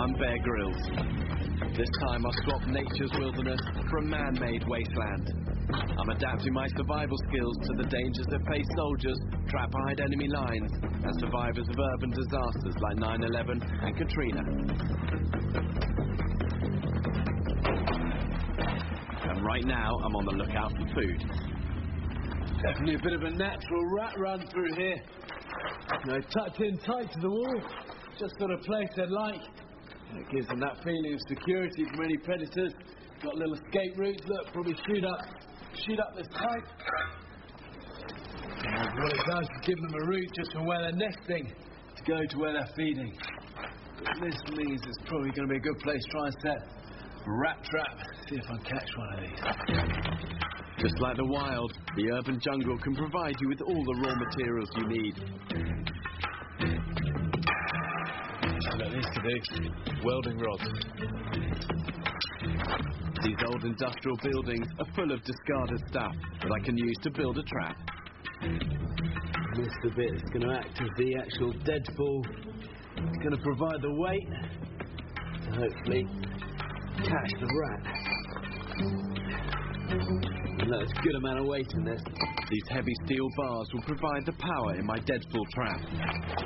I'm Bear Grylls. This time I've swapped nature's wilderness for a man-made wasteland. I'm adapting my survival skills to the dangers that face soldiers trapped behind enemy lines and survivors of urban disasters like 9/11 and Katrina. And right now I'm on the lookout for food. Definitely a bit of a natural rat run through here. Tucked in tight to the wall. Just got a place I'd like. It gives them that feeling of security from any predators. Got little escape routes. Look, probably shoot up this pipe. And what it does is give them a route just from where they're nesting to go to where they're feeding. This means it's probably going to be a good place to try and set a rat trap. See if I can catch one of these. Just like the wild, the urban jungle can provide you with all the raw materials you need. Look, these could do welding rods. These old industrial buildings are full of discarded stuff that I can use to build a trap. This is the bit that's going to act as the actual deadfall. It's going to provide the weight to hopefully catch the rat. There's a good amount of weight in this. These heavy steel bars will provide the power in my deadfall trap.